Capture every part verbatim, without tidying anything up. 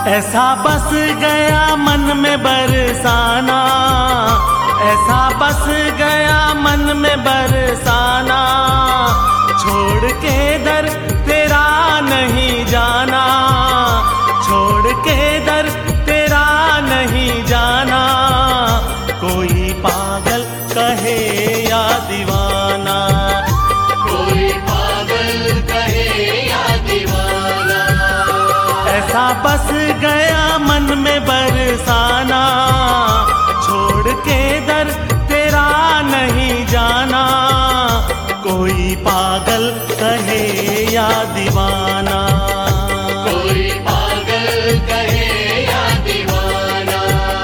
ऐसा बस गया मन में बरसाना, ऐसा बस गया मन में बरसाना, छोड़ के दर तेरा नहीं जाना, छोड़ के दर तेरा नहीं जाना। कोई पागल कहे या दीवाना, कोई पागल कहे या दीवाना। ऐसा बस गया मन में बरसाना, छोड़ के दर तेरा नहीं जाना। कोई पागल कहे या दीवाना, कोई पागल कहे या दीवाना।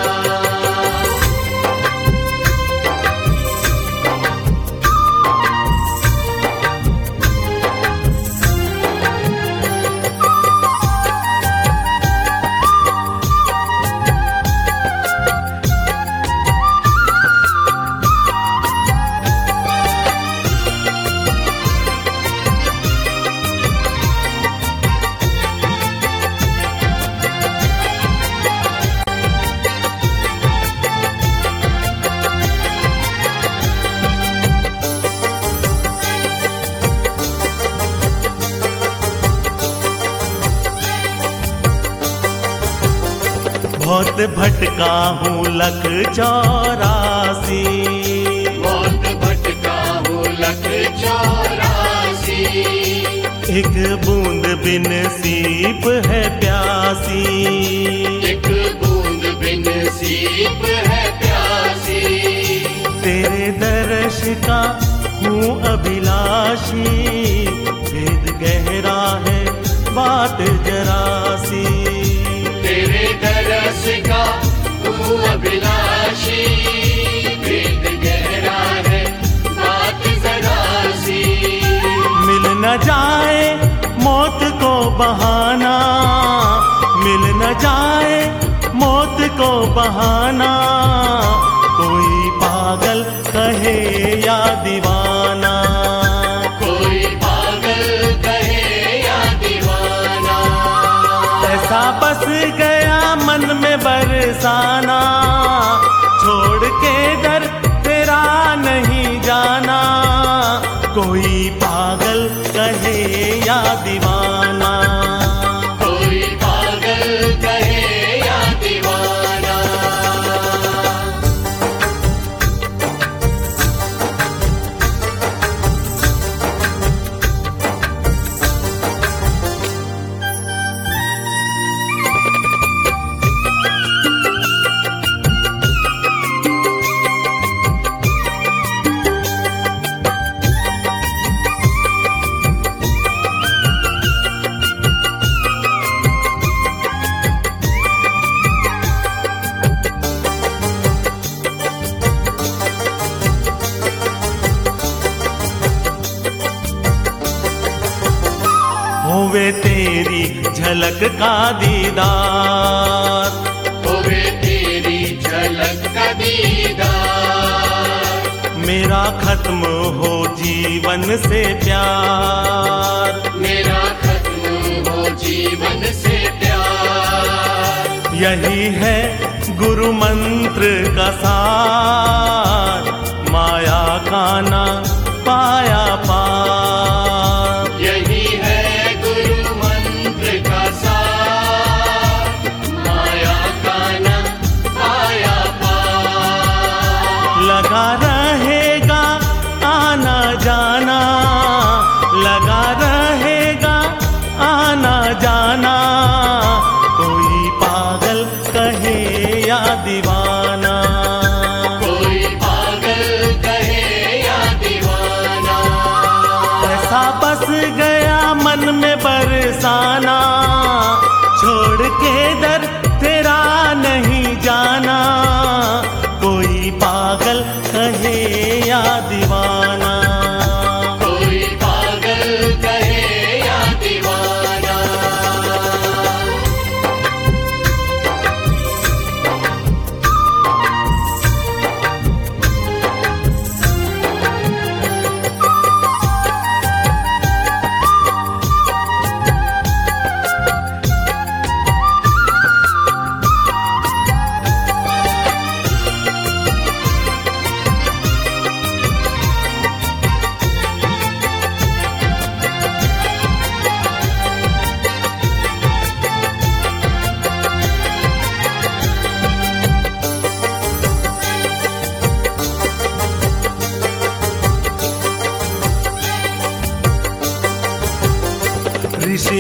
बहुत भटका हूँ लख चौरासी, बहुत भटका हूँ लख चौरासी। एक बूंद बिन सीप है प्यासी, एक बूंद बिन सीप है प्यासी। तेरे दर्श का हूँ अभिलाषी, भेद गहरा है बात जरासी। तेरे दरस का तू अभिलाषी, भेद गहरा है बात जरा सी। मिल न जाए मौत को बहाना, मिल न जाए मौत को बहाना। कोई पागल कहे या दीवाना, कोई पागल कहे या दीवाना। ऐसा बस गया मन में बरसाना, छोड़ के दर तेरा नहीं जाना। कोई पागल कहे या दीवाना, कोई पागल कहे या दीवाना। होवे तेरी झलक का दीदार, होवे तेरी झलक का दीदार। मेरा खत्म हो जीवन से प्यार, मेरा खत्म हो जीवन से प्यार। यही है गुरु मंत्र का सार, माया का ना पाया पार। यही है गुरु मंत्र का सार, माया का न पाया पार। लगा रहेगा आना जाना, लगा रहेगा आना जाना। कोई पागल कहे या दीवाना, कोई पागल कहे या दीवाना। ऐसा बस गया मन में बरसाना, छोड़ के दर तेरा नहीं जाना। कोई पागल कहे या दीवाना, कोई पागल कहे या दीवाना।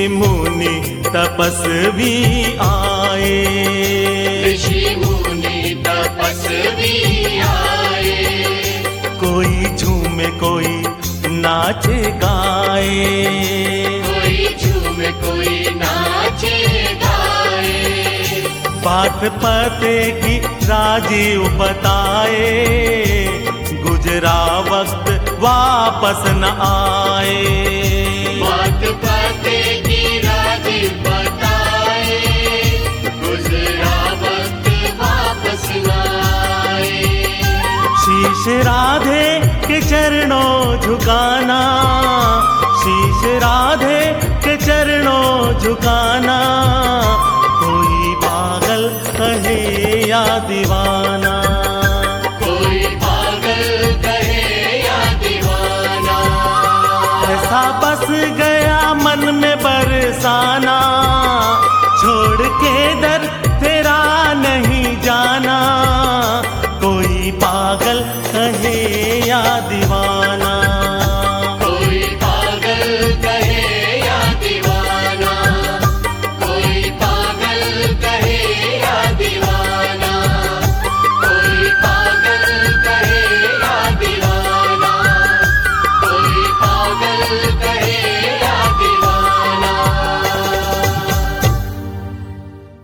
ऋषि मुनि तपस्वी आए, ऋषि मुनि तपस्वी आए, कोई झूमे कोई नाचे गाए, कोई झूमे कोई नाचे गाए, बात पते की राजीव बताए, गुजरा वक्त वापस न आए। बात पते की राजीव बताए, गुजरा वक्त वापस न आए। शीश राधे के चरणों झुकाना, शीश राधे के चरणों झुकाना, कोई पागल कहे या दीवाना, कोई पागल कहे या दीवाना। ऐसा बस गया मन में बरसाना, छोड़ के दर तेरा नहीं जाना, कोई पागल कहे या दीवाना।